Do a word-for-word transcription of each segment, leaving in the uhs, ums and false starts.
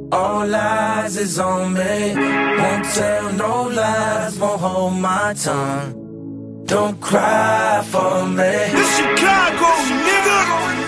All eyes is on me. Won't tell no lies, won't hold my tongue. Don't cry for me. This Chicago, nigga.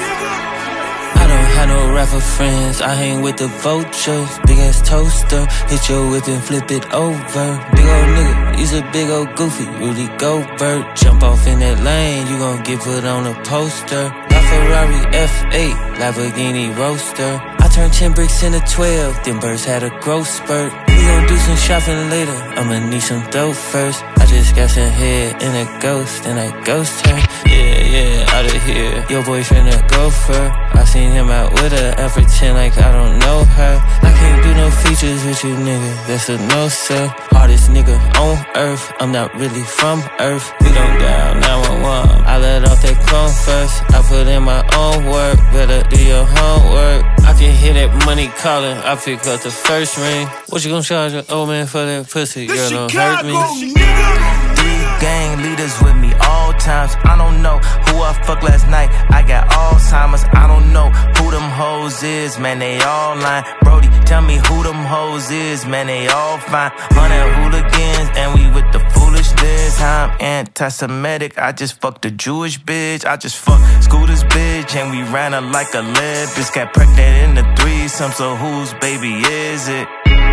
I don't have no rapper friends, I hang with the vultures. Big ass toaster, hit your whip and flip it over. Big old nigga, he's a big old goofy, Rudy Gobert. Jump off in that lane, you gon' get put on a poster. My Ferrari F eight, Lamborghini Roadster. I turned ten bricks into twelve, them birds had a growth spurt. We gon' do some shopping later, I'ma need some dough first. I just got some head in a ghost, and that ghost her. Yeah, yeah, out of here, your boyfriend a gopher. I seen him out with her, I pretend like I don't know her. I can't do no features with you, nigga, that's a no, sir. Hardest nigga on earth, I'm not really from earth. We don't dial nine one one, I let off that chrome first. I put in my own work, better do your homework. I can hear that money calling, I pick up the first ring. What you gon' charge an old man for that pussy? Girl, don't hurt me. Three gang leaders with me all times. I don't know who I fucked last night. I got Alzheimer's. I don't know who them hoes is. Man, they all lying. Brody, tell me who them hoes is. Man, they all fine. Hundred hooligans and we with the foolishness. I'm anti-Semitic. I just fucked a Jewish bitch. I just fucked Scooter's bitch and we ran her like a lead. Bitch got pregnant in the threesome. So whose baby is it?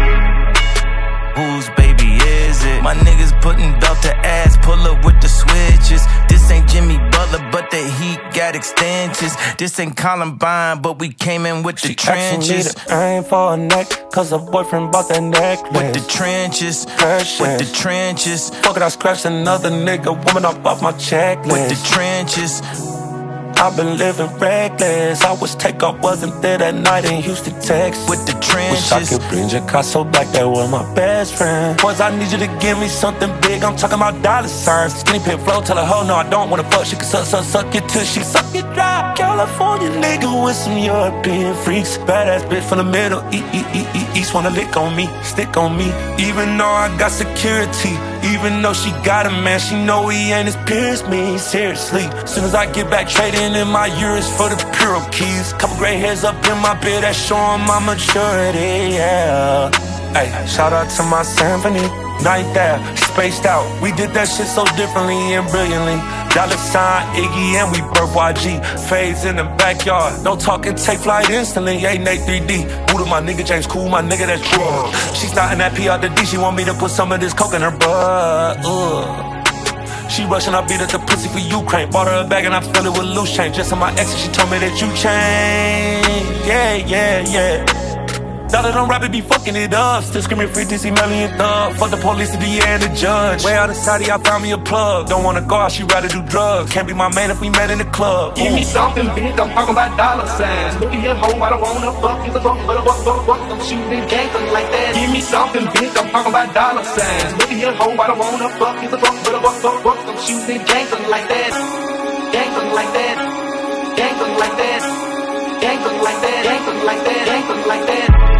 Whose baby is it? My niggas putting belt to ass, pull up with the switches. This ain't Jimmy Butler, but the heat got extensions. This ain't Columbine, but we came in with the she trenches. I ain't for a neck, cause her boyfriend bought that necklace. With the trenches, Precious. with the trenches. Fuck it, I scratched another nigga, woman up off my checklist. With the trenches. I've been living reckless. I was take off, wasn't there that night in Houston, Texas. With the trenches. Wish I could bring Picasso back, that was my best friend. Boys, I need you to give me something big, I'm talking about dollar signs. Skinny pit flow, tell her, ho, no, I don't wanna fuck. She can suck, suck, suck it till she suck it dry. California nigga with some European freaks. Badass bitch from the middle, e e e e east. Wanna lick on me, stick on me. Even though I got security, even though she got a man, she know he ain't as pure as me, seriously. Soon as I get back trading in my euros for the Puro keys. Couple gray hairs up in my beard, that's showing my maturity, yeah. Hey, shout out to my symphony. Night there, spaced out. We did that shit so differently and brilliantly. Dollar sign, Iggy, and we birth Y G. Fades in the backyard. No talking, take flight instantly. eight and eight three D. Buddha, my nigga, James Cool, my nigga, that's raw. She's starting that P out the D. She want me to put some of this coke in her butt. Ugh. She rushing, I beat up the pussy for Ukraine. Bought her a bag and I filled it with loose change. Just on my ex and she told me that you changed. Yeah, yeah, yeah. Dollar don't rap it, be fucking it up. Still screaming free Dizzy Melly and Thug. Fuck the police, the D A and the judge. Way out of Saudi, I found me a plug. Don't wanna go out, she rather do drugs. Can't be my man if we met in the club. Give me something big, I'm talking about dollar signs. Look at your hoe, I don't wanna fuck. It's a fuck, but a fuck, fuck, fuck. I'm shooting gangsters like that. Give me something big, I'm talking about dollar signs. Look at your hoe, I don't wanna fuck. It's a fuck, but a fuck, fuck, fuck. I'm shooting gangsters like that. Gangsters like that. Gangsters like that. Gangsters like that. Gangsters like that. Gangsters like that.